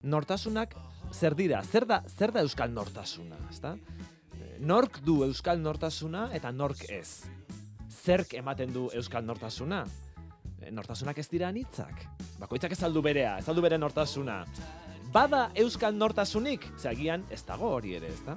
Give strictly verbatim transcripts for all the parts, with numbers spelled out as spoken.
Nortasunak zer dira? Zer da, zer da euskal nortasuna, ezta? Nork du euskal nortasuna eta nork ez? Zerk ematen du euskal nortasuna? Nortasunak ez dira anitzak. Bakoitzak ez aldu berea, ez aldu bere nortasuna. Bada euskal nortasunik? Zagian ez dago hori ere, ezta?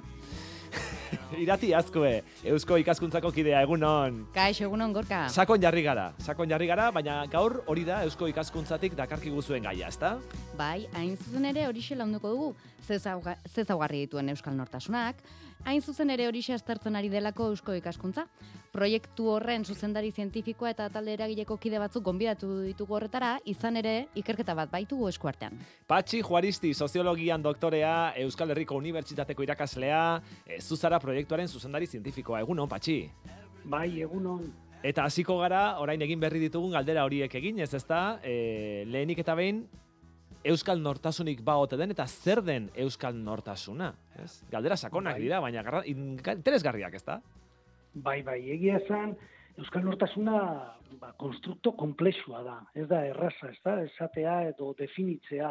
Irati Azkue, Eusko Ikaskuntzako kidea, egunon. Kaixo, egunon, Gorka. Sakon jarri gara, sakon jarri gara, baina gaur hori da Eusko Ikaskuntzatik dakarkigu zuen gaia, ezta? Bai, hain zuzen ere horixe launduko dugu, ze ezaugarri dituen euskal nortasunak, hain zuzen ere horixe aztertzen ari delako Eusko Ikaskuntza. Proiektu horren zuzendari zientifikoa eta talde eragileko kide batzuk gonbidatu ditugu horretara, izan ere ikerketa bat baitugu eskuartean. Patxi Juaristi, soziologian doktorea, Euskal Herriko Unibertsitateko irakaslea, e, zuzara proiektuaren zuzendari zientifikoa. Egunon, Patxi? Bai, egunon. Eta hasiko gara, orain egin berri ditugun galdera horiek egin, ez ezta? E, lehenik eta behin, euskal nortasunik ba ote den, eta zer den euskal nortasuna? Ez? Galdera sakonak bai. dira, baina garra, interesgarriak, ezta? Bai, bai, egia esan, euskal nortasuna ba, konstrukto komplexua da, ez da erraza, ez da, esatea edo definitzea.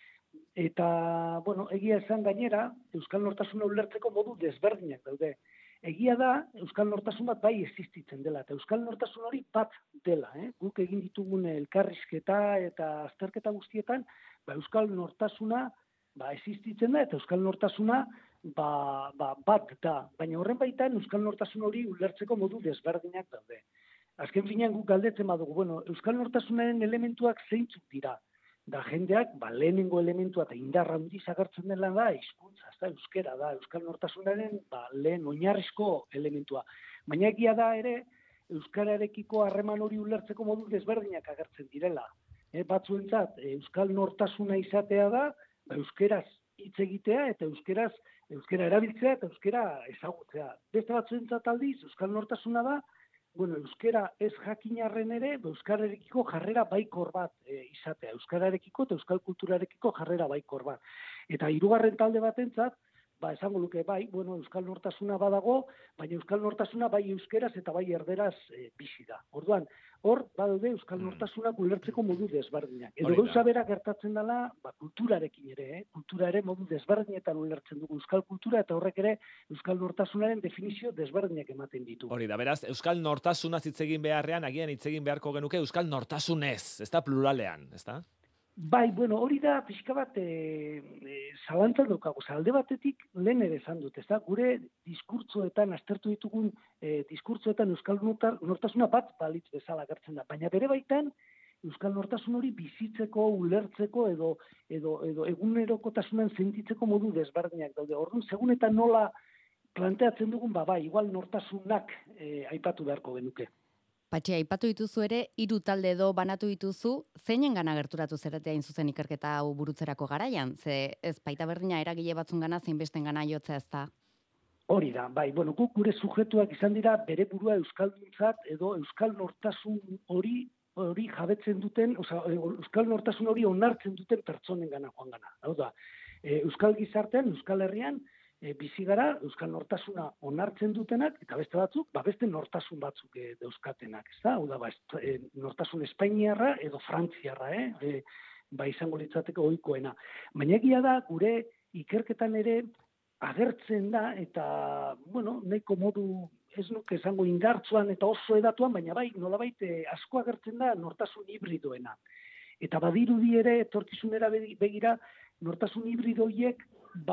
Eta, bueno, egia esan gainera, euskal nortasuna ulertzeko modu desberdinak daude. Egia da, euskal nortasun bat bai existitzen dela, eta euskal nortasun hori bat dela. Eh? Guk egin ditugun elkarrizketa eta azterketa guztietan, ba, euskal nortasuna ba, existitzen da, eta euskal nortasuna ba, ba, bat da. Baina horren baitan euskal nortasun hori ulertzeko modu desberdinak daude. Azken finean guk galdetzen badugu, bueno, euskal nortasunaren elementuak zeintzuk dira. Da jendeak, ba, lehenengo elementua eta indarra handiz agertzen dela da, hizkuntza, ez da, euskera da, euskal nortasunaren ba, lehen oinarrizko elementua. Baina egia da ere, euskararekiko harreman hori ulertzeko modu desberdinak agertzen direla. E, batzuentzat, euskal nortasuna izatea da, ba, euskeraz hitz egitea eta euskeraz, euskera erabiltzea eta euskera ezagutzea. Beste batzuentzat aldiz, euskal nortasuna da, bueno, euskera ez jakinarren ere, euskararekiko jarrera baikor bat e, izatea. Euskararekiko eta euskal kulturarekiko jarrera baikor bat. Eta hirugarren talde batentzat, ba, esango luke bai, bueno, euskal nortasuna badago, baina euskal nortasuna bai euskeraz eta bai erderaz e, bizi da. Orduan, hor badaude euskal nortasunak ulertzeko modu desberdinak. Edo gauza bera gertatzen dela, ba, kulturarekin ere, eh? Kultura ere modu desberdinetan ulertzen dugu euskal kultura eta horrek ere euskal nortasunaren definizio desberdinak ematen ditu. Hori da, beraz, euskal nortasuna hitz egin beharrean, agian hitz egin beharko genuke euskal nortasunez, ez da pluralean, ez da? Bai, bueno, hori da pixka bat e, e, zalantzan daukagu. Alde batetik lehen ere esan dut, ez da? Gure diskurtzoetan, aztertu ditugun e, diskurtzoetan euskal nortasuna bat balitz bezala gertzen da. Baina bere baitan, euskal nortasun hori bizitzeko, ulertzeko edo, edo, edo egunerokotasunan sentitzeko modu desberdinak daude. Orduan, segun eta nola planteatzen dugun, ba, bai, igual nortasunak e, aipatu beharko genuke. Patxi, aipatu dituzu ere, hiru talde edo banatu dituzu, zeinen gana gerturatu zeratea zuzen ikerketa hau burutzerako garaian? Ze ez baita berdina eragile batzun gana, zein besten gana jotzea ez da? Hori da, bai, bueno, guk gure sujetuak izan dira bere burua euskalduntzat edo euskal nortasun hori hori jabetzen duten, oza, euskal nortasun hori onartzen duten pertsonen gana joan gana. Hau da, euskal gizartean, euskal herrian, E, bizi gara, euskal nortasuna onartzen dutenak, eta beste batzuk, ba beste nortasun batzuk e, dauzkatenak, ez da? Hau da, ba, e, nortasun espainiarra edo frantziarra, eh? E, ba izango litzateke ohikoena. Baina egia da, gure ikerketan ere agertzen da, eta, bueno, nahiko modu, ez nuke esango indartsuan eta oso edatuan, baina bai, nolabait e, asko agertzen da nortasun hibridoena. Eta badirudi ere, etorkizunera begira, nortasun hibrido horiek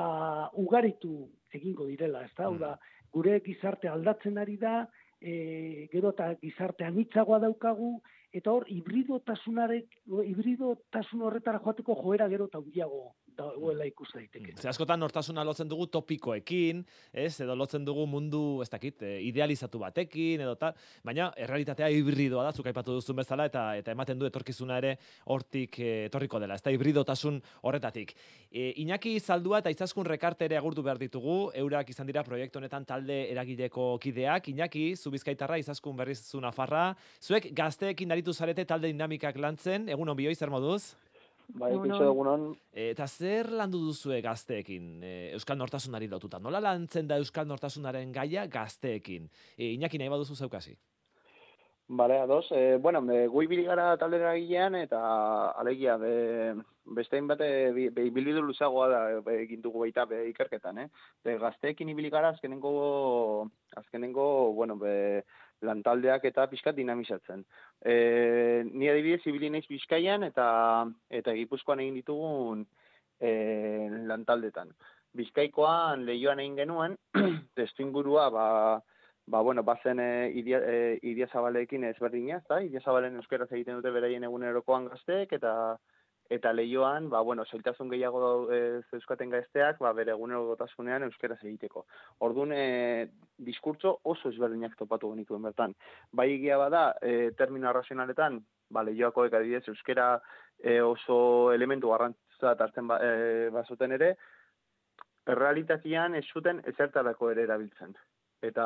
ba ugaritu egingo direla, ez da? Hau da, gure gizarte aldatzen ari da, e, gero eta gizarte anitzagoa daukagu, eta hor, hibridotasun horretara joateko joera gero eta handiago dagoela ikus daiteke. Ze askotan nortasuna lotzen dugu topikoekin, ez? Edo lotzen dugu mundu, ez dakit, idealizatu batekin, edo tal, baina errealitatea hibridoa da, zuk aipatu duzun bezala, eta eta ematen du etorkizuna ere hortik etorriko dela, ez da hibridotasun horretatik. E, Iñaki Zaldua eta Izaskun Rekarte ere agurtu behar ditugu, eurak izan dira proiektu honetan talde eragileko kideak. Iñaki, zu Bizkaitarra, Izaskun berriz zu Nafarra, zuek gazteekin aritu zarete talde dinamikak lantzen, egun on bioi, zer moduz? Bai, kitxo egunon. Eta zer landu duzue gazteekin, e, euskal nortasunari lotuta? Nola lantzen da euskal nortasunaren gaia gazteekin? E, Iñaki, nahi baduzu zeukasi? Bale, ados. E, bueno, e, gu ibili gara taldera gilean, eta alegia, be, beste hainbat ibilbidu luzagoa da be, egin dugu baita be, ikerketan, eh? Be, gazteekin ibili gara azkenengo, azkenengo, bueno, be, lantaldeak eta pixkat dinamizatzen. E, ni adibidez ibili naiz Bizkaian eta eta Gipuzkoan egin ditugun e, lantaldetan. Bizkaikoan Leioan egin genuen, testuingurua, ba, Ba, bueno, bazen e, idia, e, idia zabaleekin ezberdina, ezta? Idia zabalen euskeraz egiten dute beraien egunerokoan gazteek, eta eta Leioan, ba, bueno, zailtasun gehiago e, zeuskaten gazteak, ba, bere egunerokotasunean euskeraz egiteko. Orduan, e, diskurtso oso ezberdinak topatu genituen bertan. Bai egia bada, e, termino arrazionaletan, ba, Leioakoek adibidez, euskera e, oso elementu garrantzat hartzen ba, e, bazuten ere, errealitatean ez zuten ezertarako ere erabiltzen. Eta,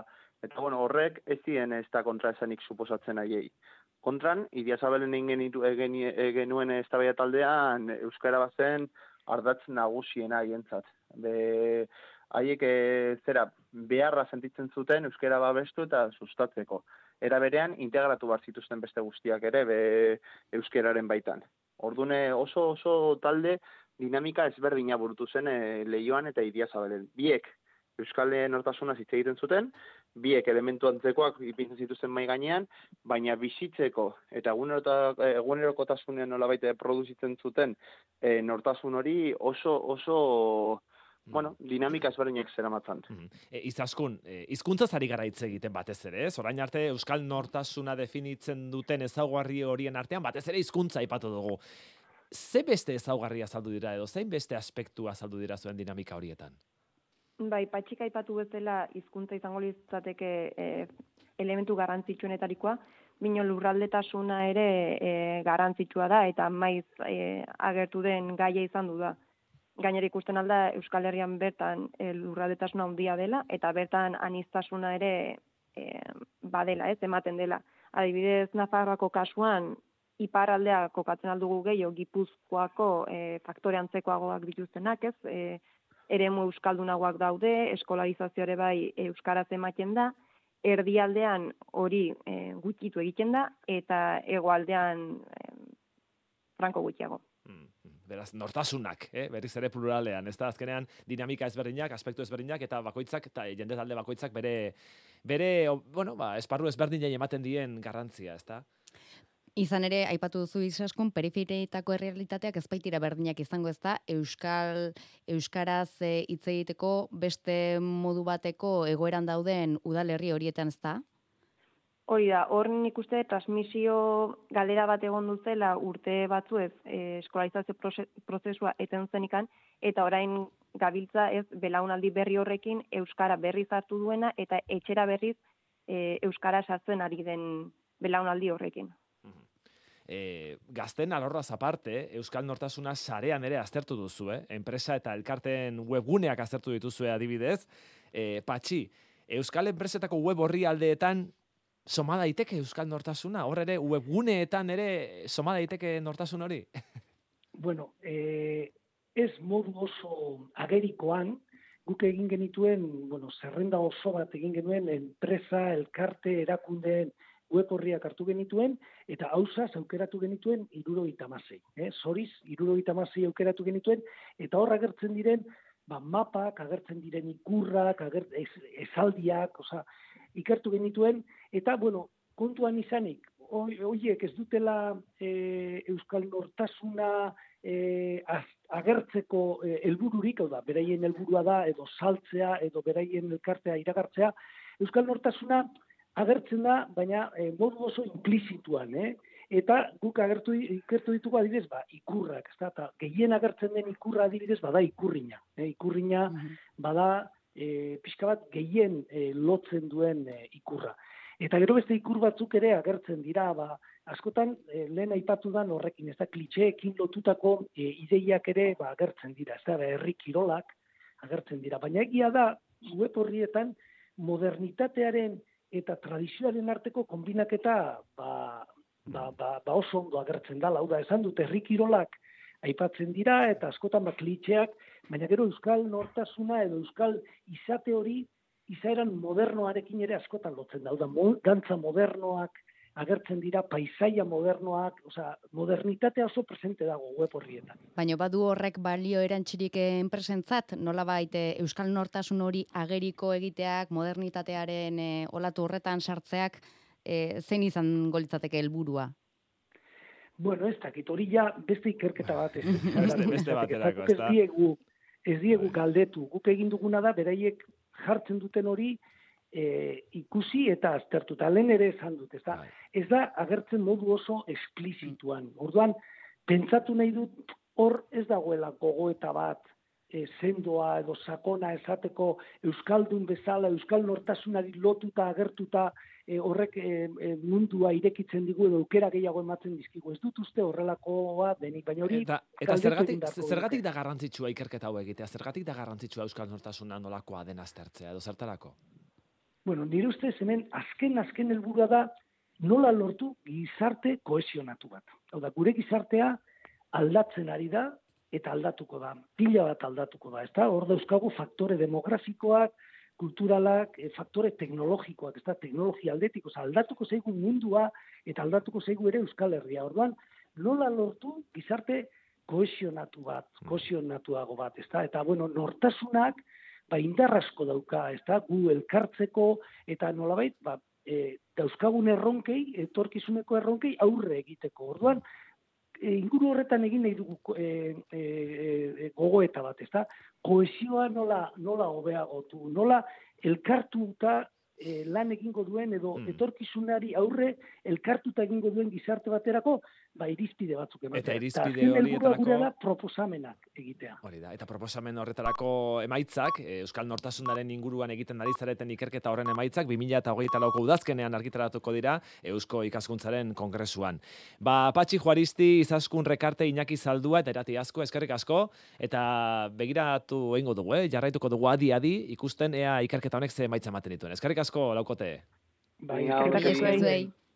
eta bueno, horrek ez ziren ez da kontraesanik suposatzen aiei. Kontran, Idiazabalen egin genuen eztabaida taldean euskara bazen ardatz nagusiena haientzat. Be, haiek e, zera beharra sentitzen zuten euskara babestu eta sustatzeko. Era berean integratu bat zituzten beste guztiak ere be, euskararen baitan. Ordune oso oso talde dinamika ezberdina burutu zen e, Leioan eta Idiazabalen. Biek Euskal nortasuna hitz egiten zuten, biek elementu antzekoak ipintzen zituzten mai gainean, baina bizitzeko eta egunerokotasunean nolabait produzitzen zuten e, nortasun hori oso oso bueno, dinamika ezberdinak zeramatzan. Mm. E, Izaskun, e, hizkuntzaz ari gara hitz egiten batez ere, ez? Orain arte euskal nortasuna definitzen duten ezaugarri horien artean batez ere hizkuntza aipatu dugu. Ze beste ezaugarri azaldu dira edo zein beste aspektu azaldu dira zuen dinamika horietan? Bai, patxika aipatu bezala hizkuntza izango litzateke e, elementu garrantzitsuenetarikoa, bino lurraldetasuna ere e, garrantzitsua da eta maiz e, agertu den gaia izan du da. Gainera ikusten alda Euskal Herrian bertan e, lurraldetasuna handia dela eta bertan aniztasuna ere e, badela, ez, ematen dela. Adibidez, Nafarroako kasuan iparraldea kokatzen aldugu gehiago Gipuzkoako e, faktore antzekoagoak dituztenak, ez, e, eremu euskaldunagoak daude, eskolalizazio ere bai euskaraz ematen da, erdialdean hori e, gutxitu egiten da, eta hegoaldean e, franko gutxiago. Beraz, nortasunak, eh? Berriz ere pluralean, ez da, azkenean dinamika ezberdinak, aspektu ezberdinak, eta bakoitzak, eta jende talde bakoitzak bere, bere bueno, ba, esparru ezberdinei ematen dien garrantzia, ez da? Izan ere, aipatu duzu Izaskun, periferietako errealitateak ez baitira berdinak izango, ez da, Euskal, Euskaraz hitz egiteko beste modu bateko egoeran dauden udalerri horietan, ez da? Hori da, hor nik uste transmisio galera bat egon duzela urte batzuez e, eskolalizazio prozesua eten zenikan, eta orain gabiltza ez belaunaldi berri horrekin Euskara berriz hartu duena, eta etxera berriz e, Euskara sartzen ari den belaunaldi horrekin. E, gazten alorraz aparte, Euskal Nortasuna sarean ere aztertu duzu, eh? Enpresa eta elkarteen webguneak aztertu dituzue adibidez. E, Patxi, Euskal enpresetako web horri aldeetan soma daiteke Euskal Nortasuna? Hor ere, webguneetan ere soma daiteke nortasun hori? Bueno, eh, ez modu oso agerikoan, guk egin genituen, bueno, zerrenda oso bat egin genuen enpresa, elkarte, erakundeen web horriak hartu genituen, eta hausaz aukeratu genituen hirurogeita hamasei. Eh? Zoriz, hirurogeita hamasei aukeratu genituen, eta hor agertzen diren, ba, mapak, agertzen diren ikurrak, agert, ez, esaldiak, oza, ikertu genituen, eta, bueno, kontuan izanik, horiek ez dutela e, Euskal Nortasuna e, az, agertzeko helbururik, hau da, beraien helburua da, edo saltzea, edo beraien elkartea iragartzea, Euskal Nortasuna agertzen da, baina e, modu oso implizituan, eh? Eta guk agertu ikertu ditugu adibidez, ba, ikurrak, ezta? Ta gehien agertzen den ikurra adibidez bada ikurrina, eh? Ikurrina bada e, pixka bat gehien e, lotzen duen e, ikurra. Eta gero beste ikur batzuk ere agertzen dira, ba, askotan e, lehen aipatu da horrekin, ez da, klitxeekin lotutako e, ideiak ere ba, agertzen dira, ez da, herri kirolak agertzen dira. Baina egia da, web horrietan modernitatearen eta tradizioaren arteko konbinaketa ba, ba, ba, ba oso ondo agertzen da, hau da, esan dute herri kirolak aipatzen dira, eta askotan ba, klitxeak, baina gero Euskal Nortasuna edo Euskal izate hori izaeran modernoarekin ere askotan lotzen da, hau da, dantza modernoak agertzen dira paisaia modernoak, osea, modernitatea oso presente dago web horrietan. Baina badu horrek balio erantzirik enpresentzat, nolabait euskal nortasun hori ageriko egiteak, modernitatearen e, olatu horretan sartzeak, e, zein izan litzateke helburua? Bueno, ez dakit, hori ja beste ikerketa bat ez. Beste, beste baterako, ez da? Ez diegu, ez diegu galdetu. Guk egin duguna da, beraiek jartzen duten hori e, ikusi eta aztertu. Eta lehen ere esan dut, ez da? Ez da agertzen modu oso esplizituan. Orduan, pentsatu nahi dut, hor ez dagoela gogoeta bat, e, sendoa edo sakona esateko euskaldun bezala, euskal nortasunari lotuta agertuta, e, horrek e, e, mundua irekitzen digu edo aukera gehiago ematen dizkigu. Ez dut uste horrelakoa denik, baina hori... Eta, eta zergatik, zergatik da garrantzitsua ikerketa hau egitea? Zergatik da garrantzitsua euskal nortasuna nolakoa den aztertzea edo zertarako? Bueno, nire ustez hemen azken azken helburua da nola lortu gizarte kohesionatu bat. Hau da, gure gizartea aldatzen ari da eta aldatuko da. Pila bat aldatuko da, ezta? Hor dauzkagu faktore demografikoak, kulturalak, e, faktore teknologikoak, ezta? Teknologia aldetik, oza, aldatuko zaigu mundua eta aldatuko zaigu ere Euskal Herria. Orduan, nola lortu gizarte kohesionatu bat, kohesionatuago bat, ezta? Eta, bueno, nortasunak, ba, indarrasko dauka, ezta? Gu elkartzeko eta nolabait, ba, e, dauzkagun erronkei, etorkizuneko erronkei aurre egiteko. Orduan, e, inguru horretan egin nahi dugu e, e, e, gogoeta bat, ezta? Kohesioa nola, nola hobeagotu, nola elkartuta e, lan egingo duen edo mm. etorkizunari aurre elkartuta egingo duen gizarte baterako, ba, irizpide batzuk ematea. Eta irizpide horietarako... gure da proposamenak egitea. Hori da, eta proposamen horretarako emaitzak, Euskal Nortasunaren inguruan egiten ari zareten ikerketa horren emaitzak, bi mila hogeita lauko udazkenean argitaratuko dira Eusko Ikaskuntzaren Kongresuan. Ba, Patxi Juaristi, Izaskun Rekarte, Iñaki Zaldua eta Irati Asko, eskerrik asko, eta begiratu egingo dugu, eh? Jarraituko dugu adi-adi ikusten ea ikerketa honek ze emaitza ematen dituen. Eskerrik asko, laukote. Bai, eskerrik asko.